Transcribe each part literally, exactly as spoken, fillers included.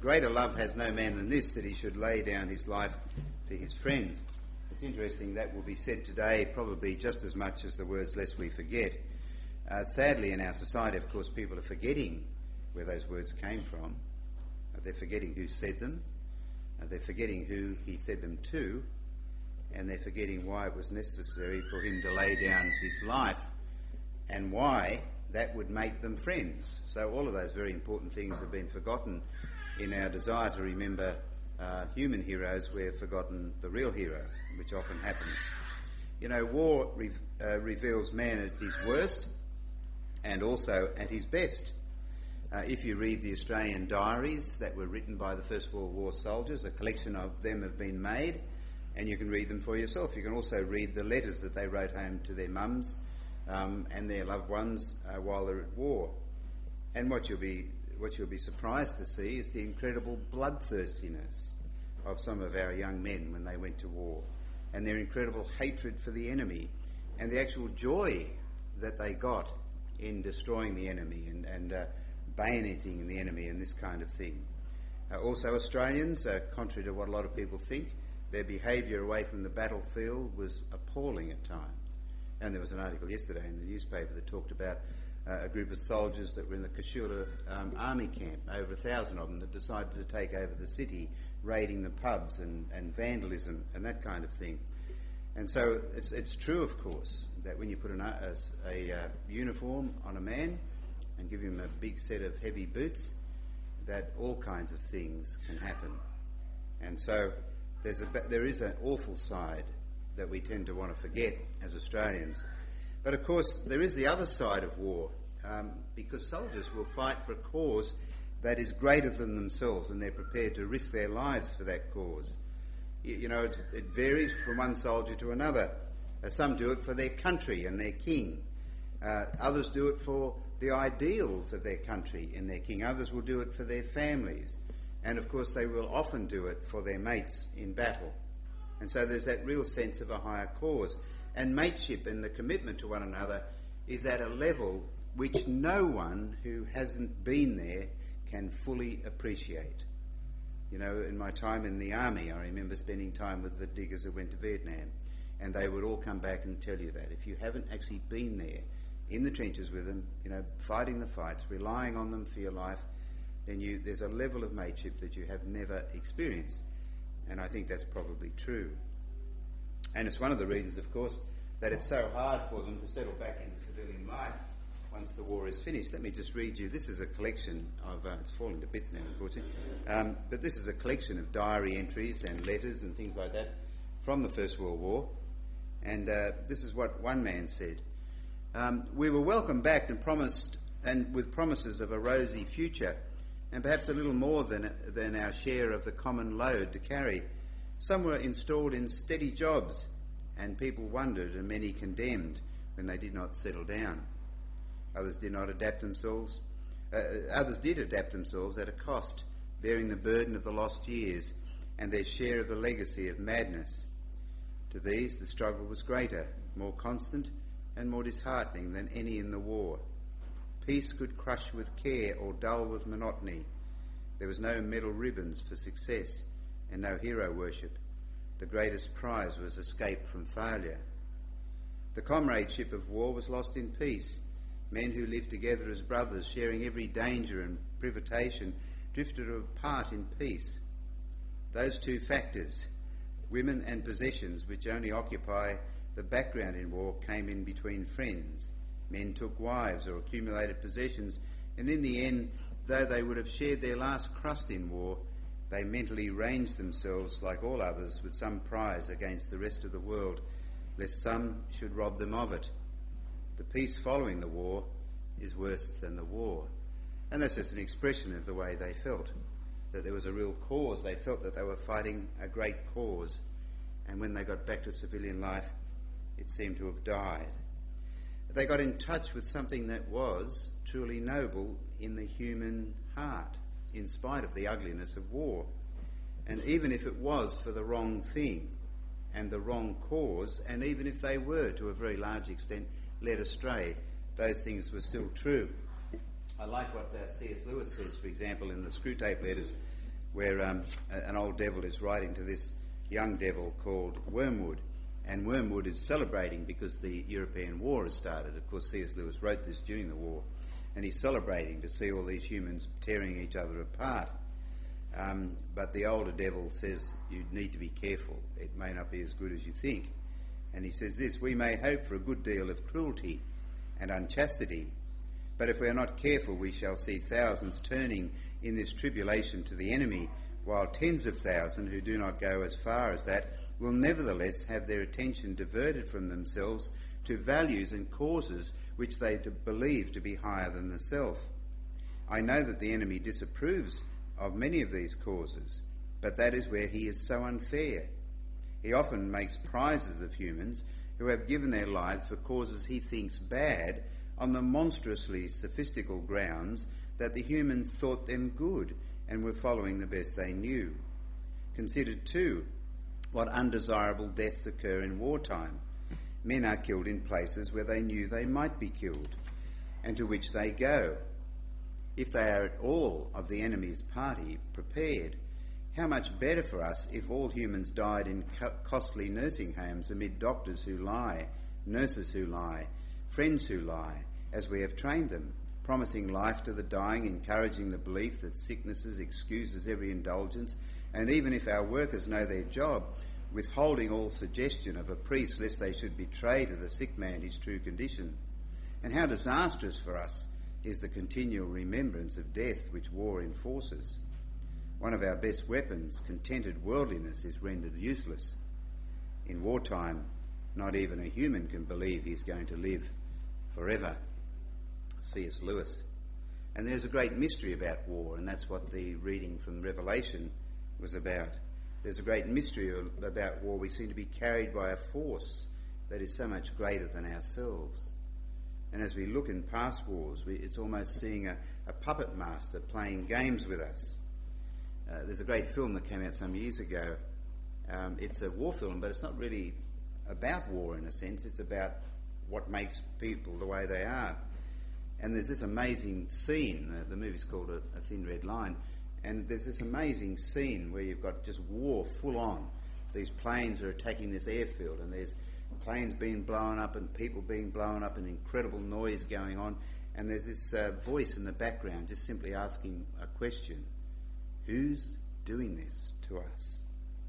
greater love has no man than this, that he should lay down his life for his friends. It's interesting that will be said today probably just as much as the words lest we forget. Uh, sadly, in our society, of course, people are forgetting where those words came from. Uh, they're forgetting who said them. Uh, they're forgetting who he said them to. And they're forgetting why it was necessary for him to lay down his life and why that would make them friends. So all of those very important things have been forgotten in our desire to remember uh, human heroes. We've forgotten the real hero, which often happens. You know, war re- uh, reveals man at his worst and also at his best. Uh, if you read the Australian diaries that were written by the First World War soldiers, a collection of them have been made, and you can read them for yourself. You can also read the letters that they wrote home to their mums um, and their loved ones uh, while they're at war. And what you'll be what you'll be surprised to see is the incredible bloodthirstiness of some of our young men when they went to war, and their incredible hatred for the enemy, and the actual joy that they got in destroying the enemy and, and uh, bayoneting the enemy and this kind of thing. Uh, also Australians, uh, contrary to what a lot of people think, their behaviour away from the battlefield was appalling at times. And there was an article yesterday in the newspaper that talked about uh, a group of soldiers that were in the Kashula um, army camp, over a thousand of them, that decided to take over the city, raiding the pubs and, and vandalism and that kind of thing. And so it's it's true, of course, that when you put an, a, a uh, uniform on a man and give him a big set of heavy boots, that all kinds of things can happen. And so there's a, there is an awful side that we tend to want to forget as Australians. But of course, there is the other side of war, um, because soldiers will fight for a cause that is greater than themselves, and they're prepared to risk their lives for that cause. You, you know, it, it varies from one soldier to another. Uh, some do it for their country and their king. Uh, others do it for the ideals of their country and their king. Others will do it for their families. And of course, they will often do it for their mates in battle. And so there's that real sense of a higher cause. And mateship and the commitment to one another is at a level which no one who hasn't been there can fully appreciate. You know, in my time in the army, I remember spending time with the diggers who went to Vietnam, and they would all come back and tell you that. If you haven't actually been there, in the trenches with them, you know, fighting the fights, relying on them for your life, then you, there's a level of mateship that you have never experienced. And I think that's probably true. And it's one of the reasons, of course, that it's so hard for them to settle back into civilian life once the war is finished. Let me just read you. This is a collection of, uh, it's falling to bits now, unfortunately, um, but this is a collection of diary entries and letters and things like that from the First World War. And uh, this is what one man said. Um, we were welcomed back and promised, and with promises of a rosy future, and perhaps a little more than than our share of the common load to carry. Some were installed in steady jobs, and people wondered, and many condemned when they did not settle down. Others did not adapt themselves. Uh, others did adapt themselves at a cost, bearing the burden of the lost years and their share of the legacy of madness. To these, the struggle was greater, more constant, and more disheartening than any in the war. Peace could crush with care or dull with monotony. There was no medal ribbons for success and no hero worship. The greatest prize was escape from failure. The comradeship of war was lost in peace. Men who lived together as brothers, sharing every danger and privation, drifted apart in peace. Those two factors, women and possessions, which only occupy the background in war, came in between friends. Men took wives or accumulated possessions, and in the end, though they would have shared their last crust in war, they mentally ranged themselves, like all others, with some prize against the rest of the world, lest some should rob them of it. The peace following the war is worse than the war. And that's just an expression of the way they felt, that there was a real cause. They felt that they were fighting a great cause, and when they got back to civilian life, it seemed to have died. They got in touch with something that was truly noble in the human heart, in spite of the ugliness of war. And even if it was for the wrong thing and the wrong cause, and even if they were, to a very large extent, led astray, those things were still true. I like what uh, C S Lewis says, for example, in the Screwtape Letters, where um, an old devil is writing to this young devil called Wormwood. And Wormwood is celebrating because the European war has started. Of course, C S Lewis wrote this during the war. And he's celebrating to see all these humans tearing each other apart. Um, but the older devil says, you need to be careful. It may not be as good as you think. And he says this, we may hope for a good deal of cruelty and unchastity, but if we are not careful, we shall see thousands turning in this tribulation to the enemy, while tens of thousands who do not go as far as that will nevertheless have their attention diverted from themselves to values and causes which they believe to be higher than the self. I know that the enemy disapproves of many of these causes, but that is where he is so unfair. He often makes prizes of humans who have given their lives for causes he thinks bad on the monstrously sophistical grounds that the humans thought them good and were following the best they knew. Consider, too, what undesirable deaths occur in wartime. Men are killed in places where they knew they might be killed, and to which they go. If they are at all of the enemy's party prepared, how much better for us if all humans died in co- costly nursing homes amid doctors who lie, nurses who lie, friends who lie, as we have trained them, promising life to the dying, encouraging the belief that sicknesses excuses every indulgence, and even if our workers know their job, withholding all suggestion of a priest lest they should betray to the sick man his true condition. And how disastrous for us is the continual remembrance of death which war enforces. One of our best weapons, contented worldliness, is rendered useless. In wartime, not even a human can believe he's going to live forever. C S Lewis. And there's a great mystery about war, and that's what the reading from Revelation was about. There's a great mystery about war. We seem to be carried by a force that is so much greater than ourselves. And as we look in past wars, we, it's almost seeing a, a puppet master playing games with us. Uh, there's a great film that came out some years ago. Um, it's a war film, but it's not really about war in a sense. It's about what makes people the way they are. And there's this amazing scene. Uh, the movie's called a, a Thin Red Line. And there's this amazing scene where you've got just war full on. These planes are attacking this airfield, and there's planes being blown up and people being blown up and incredible noise going on. And there's this uh, voice in the background just simply asking a question. Who's doing this to us?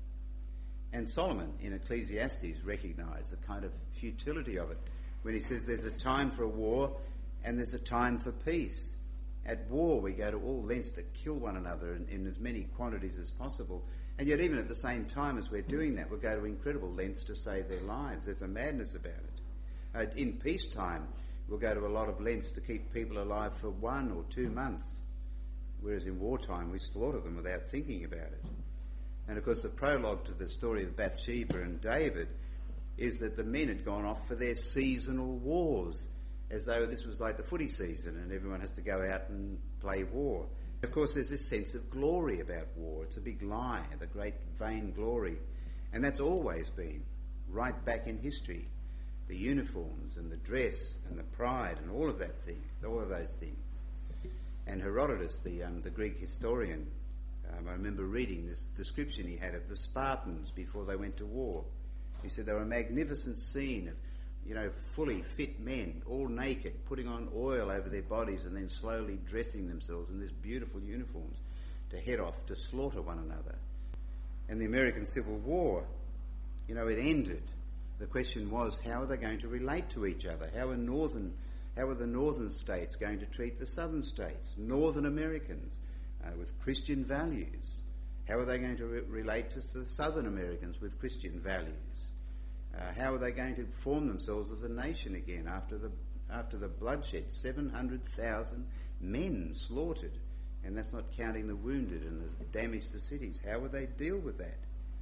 And Solomon in Ecclesiastes recognised the kind of futility of it when he says there's a time for a war and there's a time for peace. At war we go to all lengths to kill one another in, in as many quantities as possible, and yet even at the same time as we're doing that, we'll go to incredible lengths to save their lives. There's a madness about it. Uh, in peacetime we'll go to a lot of lengths to keep people alive for one or two months. Whereas in wartime, we slaughter them without thinking about it. And of course, the prologue to the story of Bathsheba and David is that the men had gone off for their seasonal wars, as though this was like the footy season and everyone has to go out and play war. Of course, there's this sense of glory about war. It's a big lie, the great vain glory. And that's always been, right back in history, the uniforms and the dress and the pride and all of that thing, all of those things. And Herodotus, the um, the Greek historian, um, I remember reading this description he had of the Spartans before they went to war. He said they were a magnificent scene of, you know, fully fit men, all naked, putting on oil over their bodies and then slowly dressing themselves in these beautiful uniforms to head off to slaughter one another. And the American Civil War, you know, it ended. The question was, how are they going to relate to each other? How are northern How are the northern states going to treat the southern states, northern Americans, uh, with Christian values? How are they going to re- relate to the southern Americans with Christian values? Uh, how are they going to form themselves as a nation again after the after the bloodshed? seven hundred thousand men slaughtered, and that's not counting the wounded and the damage to cities. How would they deal with that?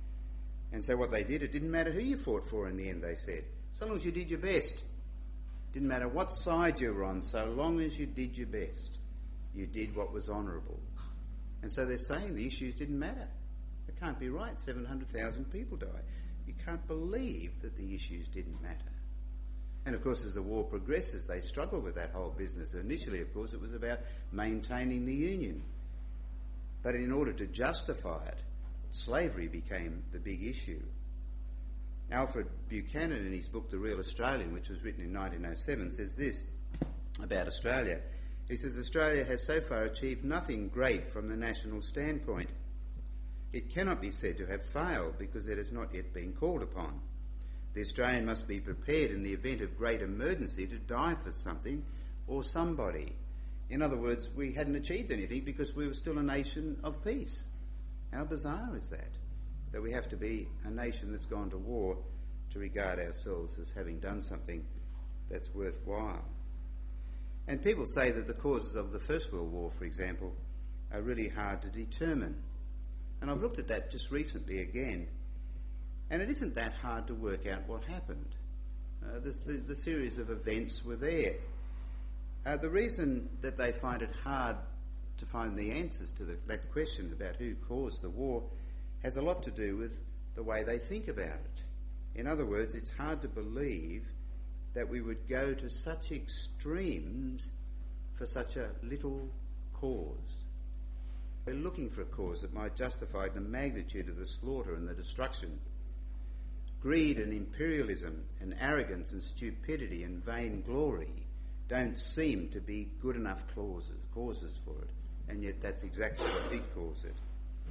And so what they did, it didn't matter who you fought for in the end, they said, so long as you did your best. Didn't matter what side you were on, so long as you did your best, you did what was honourable. And so they're saying the issues didn't matter. It can't be right. seven hundred thousand people died. You can't believe that the issues didn't matter. And of course, as the war progresses, they struggle with that whole business. Initially, of course, it was about maintaining the Union. But in order to justify it, slavery became the big issue. Alfred Buchanan, in his book The Real Australian, which was written in nineteen oh seven, says this about Australia. He says, Australia has so far achieved nothing great from the national standpoint. It cannot be said to have failed because it has not yet been called upon. The Australian must be prepared in the event of great emergency to die for something or somebody. In other words, we hadn't achieved anything because we were still a nation of peace. How bizarre is that? That we have to be a nation that's gone to war to regard ourselves as having done something that's worthwhile. And people say that the causes of the First World War, for example, are really hard to determine. And I've looked at that just recently again, and it isn't that hard to work out what happened. Uh, the, the, the series of events were there. Uh, the reason that they find it hard to find the answers to the, that question about who caused the war has a lot to do with the way they think about it. In other words, it's hard to believe that we would go to such extremes for such a little cause. We're looking for a cause that might justify the magnitude of the slaughter and the destruction. Greed and imperialism and arrogance and stupidity and vainglory don't seem to be good enough causes, causes for it, and yet that's exactly what did cause it.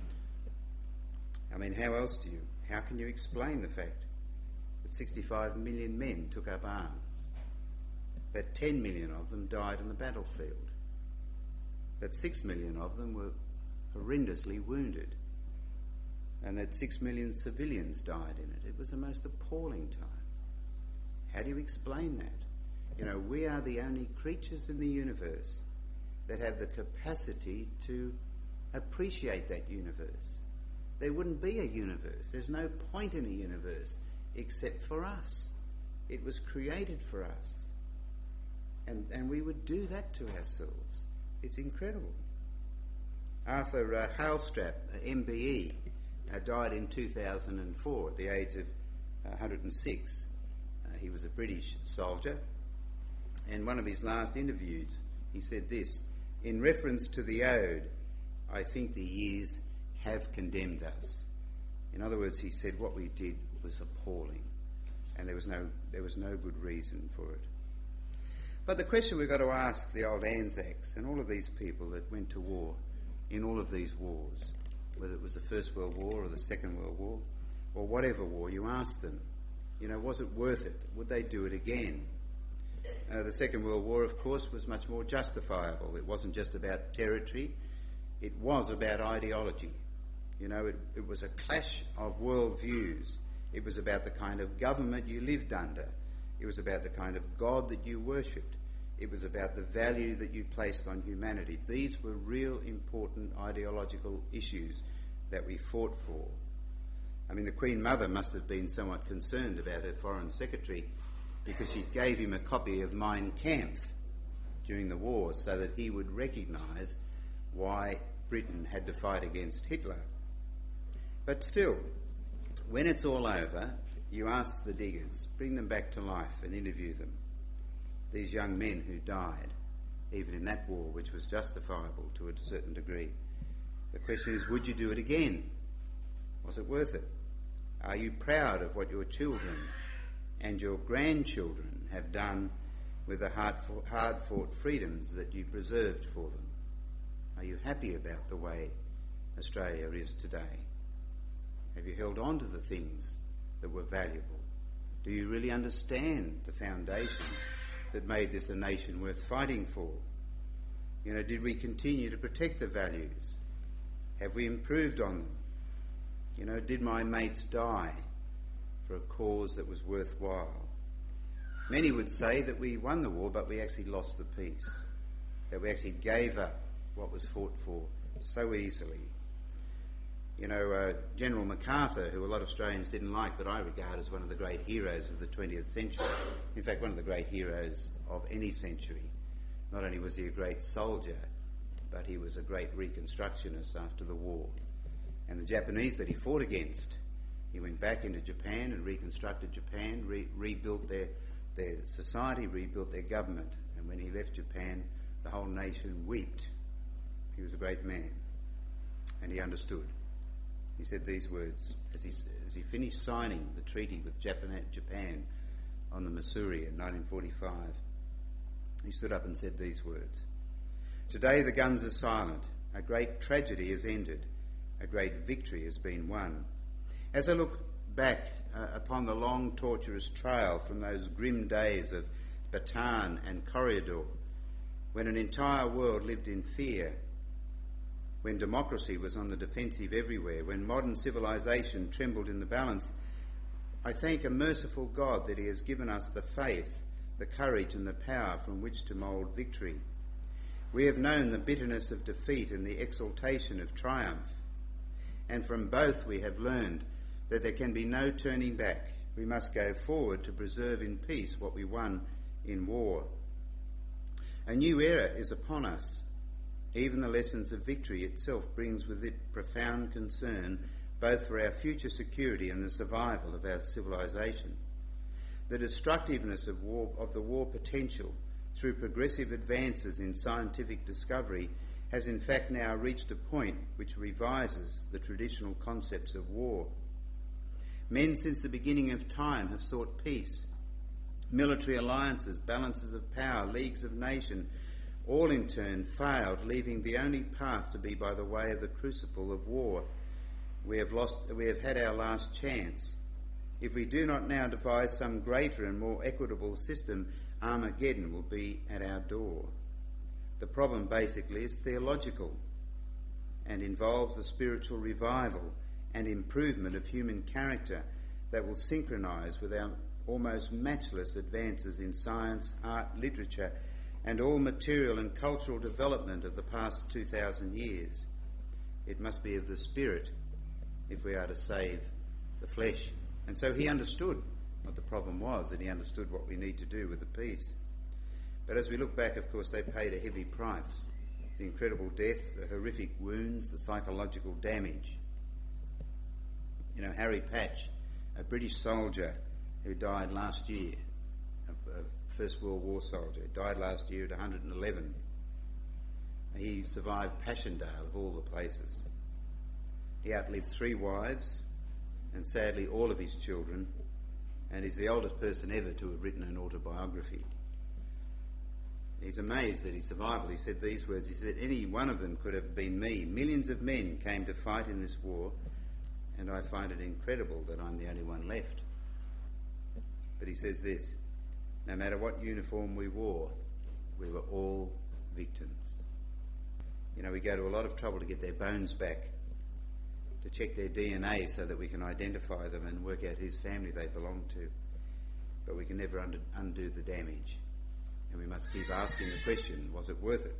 I mean, how else do you, how can you explain the fact that sixty-five million men took up arms, that ten million of them died on the battlefield, that six million of them were horrendously wounded, and that six million civilians died in it? It was the most appalling time. How do you explain that? You know, we are the only creatures in the universe that have the capacity to appreciate that universe. There wouldn't be a universe. There's no point in a universe except for us. It was created for us. And, and we would do that to ourselves. It's incredible. Arthur uh, Hailstrap, uh, M B E, uh, died in two thousand four at the age of uh, one hundred six. Uh, he was a British soldier. And one of his last interviews, he said this, in reference to the ode, I think the years have condemned us. In other words, he said what we did was appalling, and there was no there was no good reason for it. But the question we've got to ask the old Anzacs and all of these people that went to war in all of these wars, whether it was the First World War or the Second World War or whatever war, you ask them, you know, was it worth it? Would they do it again? Uh, the Second World War, of course, was much more justifiable. It wasn't just about territory. It was about ideology. You know, it, it was a clash of worldviews. It was about the kind of government you lived under. It was about the kind of God that you worshipped. It was about the value that you placed on humanity. These were real important ideological issues that we fought for. I mean, the Queen Mother must have been somewhat concerned about her Foreign Secretary because she gave him a copy of Mein Kampf during the war so that he would recognise why Britain had to fight against Hitler. But still, when it's all over, you ask the diggers, bring them back to life and interview them. These young men who died, even in that war, which was justifiable to a certain degree. The question is, would you do it again? Was it worth it? Are you proud of what your children and your grandchildren have done with the hard-fought freedoms that you preserved for them? Are you happy about the way Australia is today? Have you held on to the things that were valuable? Do you really understand the foundations that made this a nation worth fighting for? You know, did we continue to protect the values? Have we improved on them? You know, did my mates die for a cause that was worthwhile? Many would say that we won the war, but we actually lost the peace, that we actually gave up what was fought for so easily. You know, uh, General MacArthur, who a lot of Australians didn't like, but I regard as one of the great heroes of the twentieth century. In fact, one of the great heroes of any century. Not only was he a great soldier, but he was a great reconstructionist after the war. And the Japanese that he fought against, he went back into Japan and reconstructed Japan, re- rebuilt their, their society, rebuilt their government. And when he left Japan, the whole nation wept. He was a great man. And he understood. He said these words as he, as he finished signing the treaty with Japan, Japan on the Missouri in nineteen forty-five. He stood up and said these words: "Today the guns are silent. A great tragedy has ended. A great victory has been won. As I look back uh, upon the long, torturous trail from those grim days of Bataan and Corridor, when an entire world lived in fear, when democracy was on the defensive everywhere, when modern civilization trembled in the balance, I thank a merciful God that he has given us the faith, the courage and the power from which to mould victory. We have known the bitterness of defeat and the exaltation of triumph, and from both we have learned that there can be no turning back. We must go forward to preserve in peace what we won in war. A new era is upon us. Even the lessons of victory itself brings with it profound concern, both for our future security and the survival of our civilization. The destructiveness of war, of the war potential through progressive advances in scientific discovery has in fact now reached a point which revises the traditional concepts of war. Men since the beginning of time have sought peace. Military alliances, balances of power, leagues of nation, all in turn failed, leaving the only path to be by the way of the crucible of war. We have lost, we have had our last chance. If we do not now devise some greater and more equitable system, Armageddon will be at our door. The problem basically is theological and involves a spiritual revival and improvement of human character that will synchronise with our almost matchless advances in science, art, literature, and all material and cultural development of the past two thousand years. It must be of the Spirit if we are to save the flesh. And so he understood what the problem was, and he understood what we need to do with the peace. But as we look back, of course, they paid a heavy price. The incredible deaths, the horrific wounds, the psychological damage. You know, Harry Patch, a British soldier who died last year, a First World War soldier, died last year at one hundred eleven. He survived Passchendaele of all the places. He outlived three wives and sadly all of his children, and is the oldest person ever to have written an autobiography. He's amazed at his survival. He said these words, he said, "Any one of them could have been me. Millions of men came to fight in this war, and I find it incredible that I'm the only one left." But he says this: no matter what uniform we wore, we were all victims. You know, we go to a lot of trouble to get their bones back, to check their D N A so that we can identify them and work out whose family they belong to. But we can never undo, undo the damage. And we must keep asking the question, was it worth it?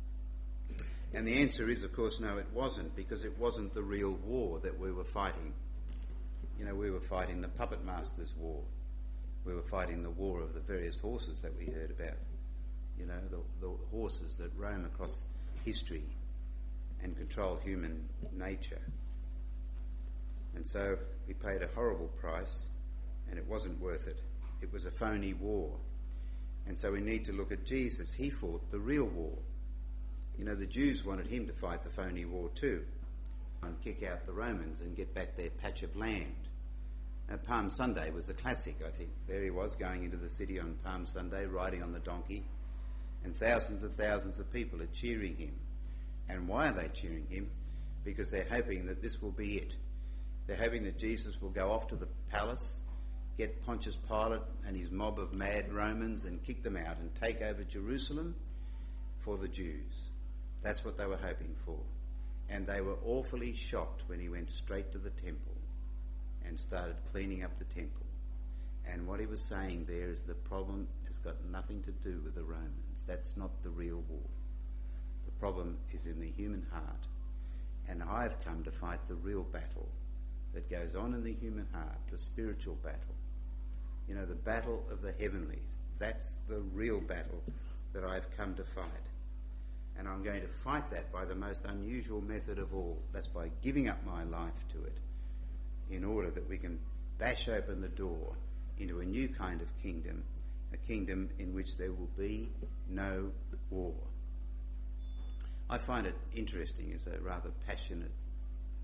And the answer is, of course, no, it wasn't, because it wasn't the real war that we were fighting. You know, we were fighting the puppet master's war. We were fighting the war of the various horses that we heard about. You know, the, the horses that roam across history and control human nature. And so we paid a horrible price, and it wasn't worth it. It was a phony war. And so we need to look at Jesus. He fought the real war. You know, the Jews wanted him to fight the phony war too, and kick out the Romans and get back their patch of land. Uh, Palm Sunday was a classic, I think. There he was going into the city on Palm Sunday, riding on the donkey, and thousands and thousands of people are cheering him. And why are they cheering him? Because they're hoping that this will be it. They're hoping that Jesus will go off to the palace, get Pontius Pilate and his mob of mad Romans and kick them out and take over Jerusalem for the Jews. That's what they were hoping for. And they were awfully shocked when he went straight to the temple and started cleaning up the temple. And what he was saying there is the problem has got nothing to do with the Romans. That's not the real war. The problem is in the human heart. And I've come to fight the real battle that goes on in the human heart, the spiritual battle. You know, the battle of the heavenlies. That's the real battle that I've come to fight. And I'm going to fight that by the most unusual method of all. That's by giving up my life to it, in order that we can bash open the door into a new kind of kingdom, a kingdom in which there will be no war. I find it interesting as a rather passionate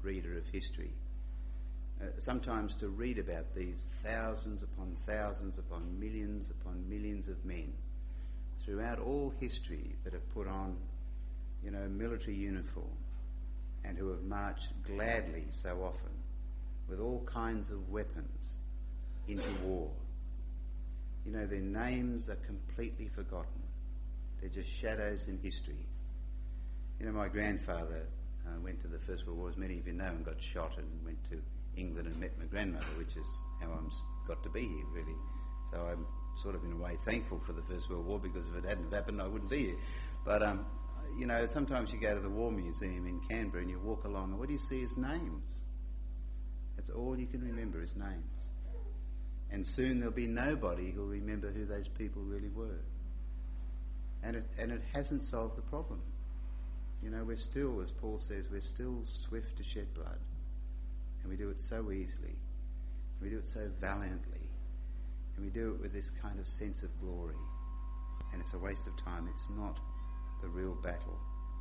reader of history. Uh, sometimes to read about these thousands upon thousands upon millions upon millions of men throughout all history that have put on, you know, military uniform and who have marched gladly so often with all kinds of weapons into war. You know, their names are completely forgotten. They're just shadows in history. You know, my grandfather uh, went to the First World War, as many of you know, and got shot, and went to England and met my grandmother, which is how I'm got to be here, really. So I'm sort of in a way thankful for the First World War, because if it hadn't happened, I wouldn't be here. But, um, you know, sometimes you go to the War Museum in Canberra and you walk along, and what do you see is names. That's all you can remember is names. And soon there'll be nobody who'll remember who those people really were. And it, and it hasn't solved the problem. You know, we're still, as Paul says, we're still swift to shed blood. And we do it so easily. We do it so valiantly. And we do it with this kind of sense of glory. And it's a waste of time. It's not the real battle.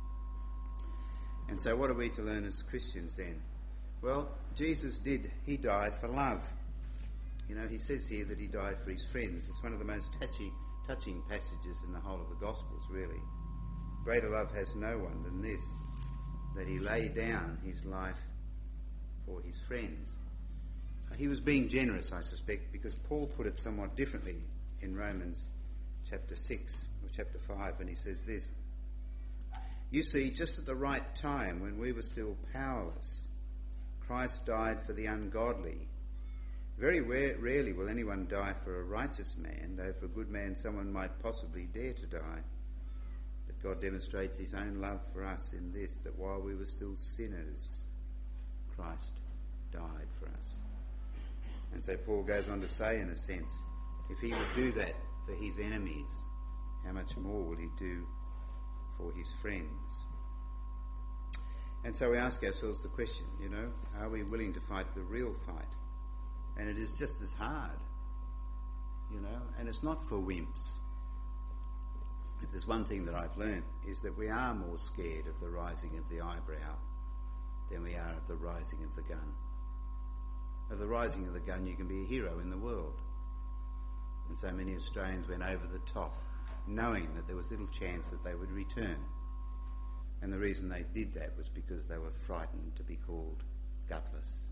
And so what are we to learn as Christians then? Well, Jesus did. He died for love. You know, he says here that he died for his friends. It's one of the most touchy, touching passages in the whole of the Gospels, really. Greater love has no one than this, that he laid down his life for his friends. He was being generous, I suspect, because Paul put it somewhat differently in Romans chapter six or chapter five, and he says this: "You see, just at the right time, when we were still powerless, Christ died for the ungodly. Very rarely will anyone die for a righteous man, though for a good man someone might possibly dare to die. But God demonstrates his own love for us in this, that while we were still sinners, Christ died for us." And so Paul goes on to say, in a sense, if he would do that for his enemies, how much more will he do for his friends? And so we ask ourselves the question, you know, are we willing to fight the real fight? And it is just as hard, you know, and it's not for wimps. If there's one thing that I've learned, is that we are more scared of the rising of the eyebrow than we are of the rising of the gun. Of the rising of the gun, you can be a hero in the world. And so many Australians went over the top, knowing that there was little chance that they would return. And the reason they did that was because they were frightened to be called gutless.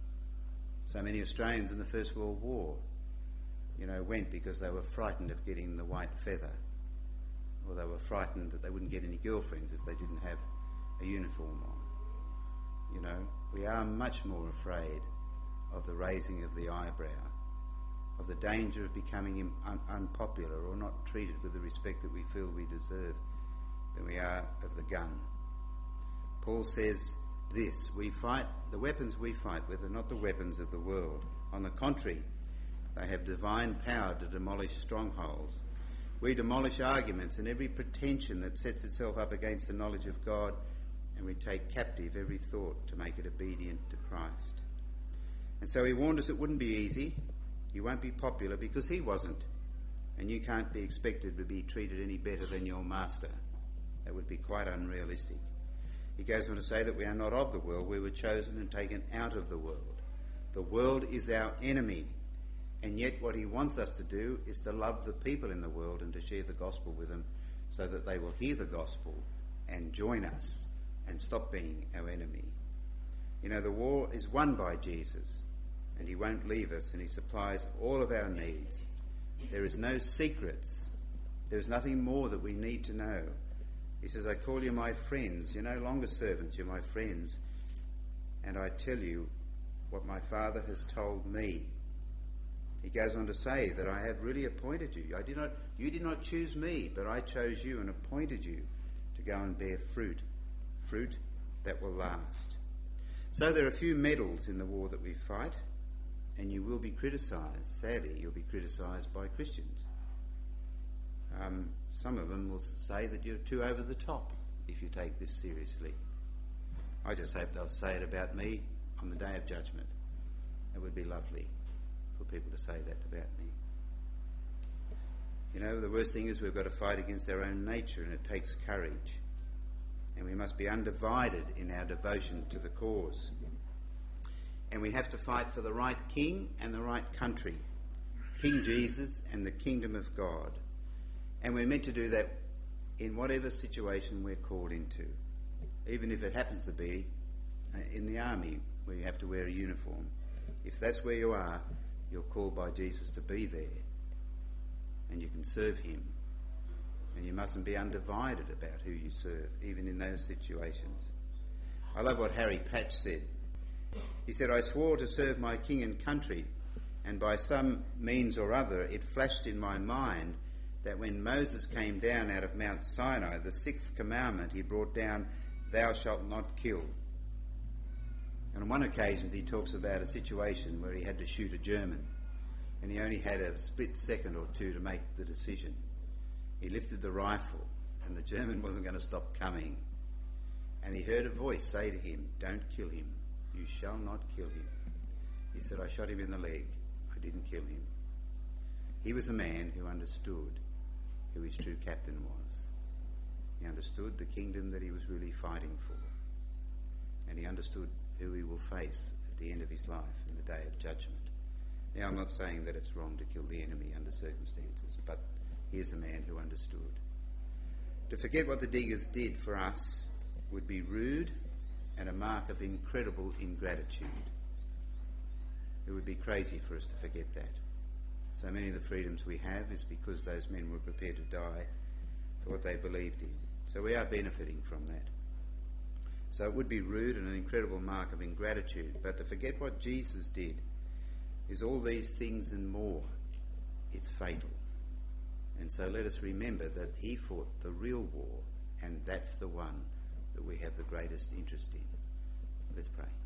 So many Australians in the First World War, you know, went because they were frightened of getting the white feather, or they were frightened that they wouldn't get any girlfriends if they didn't have a uniform on. You know, we are much more afraid of the raising of the eyebrow, of the danger of becoming un- unpopular or not treated with the respect that we feel we deserve, than we are of the gun. Paul says this: we fight, the weapons we fight with are not the weapons of the world. On the contrary, they have divine power to demolish strongholds. We demolish arguments and every pretension that sets itself up against the knowledge of God, and we take captive every thought to make it obedient to Christ. And so he warned us it wouldn't be easy. You won't be popular, because he wasn't. And you can't be expected to be treated any better than your master. That would be quite unrealistic. He goes on to say that we are not of the world. We were chosen and taken out of the world. The world is our enemy. And yet what he wants us to do is to love the people in the world and to share the gospel with them, so that they will hear the gospel and join us and stop being our enemy. You know, the war is won by Jesus, and he won't leave us, and he supplies all of our needs. There is no secrets. There is nothing more that we need to know. He says, I call you my friends. You're no longer servants, you're my friends. And I tell you what my Father has told me. He goes on to say that I have really appointed you. I did not, you did not choose me, but I chose you and appointed you to go and bear fruit, fruit that will last. So there are few medals in the war that we fight, and you will be criticised. Sadly, you'll be criticised by Christians. Um, some of them will say that you're too over the top if you take this seriously. I just hope they'll say it about me on the day of judgment. It would be lovely for people to say that about me. You know, the worst thing is we've got to fight against our own nature, and it takes courage. and we must be undivided in our devotion to the cause. And we have to fight for the right king and the right country, King Jesus and the kingdom of God. And we're meant to do that in whatever situation we're called into, even if it happens to be in the army where you have to wear a uniform. If that's where you are, you're called by Jesus to be there, and you can serve him. And you mustn't be undivided about who you serve, even in those situations. I love what Harry Patch said. He said, "I swore to serve my king and country, and by some means or other it flashed in my mind that when Moses came down out of Mount Sinai, the sixth commandment he brought down, 'Thou shalt not kill.'" And on one occasion he talks about a situation where he had to shoot a German, and he only had a split second or two to make the decision. He lifted the rifle, and the German wasn't going to stop coming. And he heard a voice say to him, "Don't kill him. You shall not kill him." He said, "I shot him in the leg. I didn't kill him." He was a man who understood who his true captain was. He understood the kingdom that he was really fighting for. And he understood who he will face at the end of his life in the day of judgment. Now, I'm not saying that it's wrong to kill the enemy under circumstances, but here's a man who understood. To forget what the Diggers did for us would be rude and a mark of incredible ingratitude. It would be crazy for us to forget that. So many of the freedoms we have is because those men were prepared to die for what they believed in. So we are benefiting from that. So it would be rude and an incredible mark of ingratitude, but to forget what Jesus did is all these things and more. It's fatal. And so let us remember that he fought the real war, and that's the one that we have the greatest interest in. Let's pray.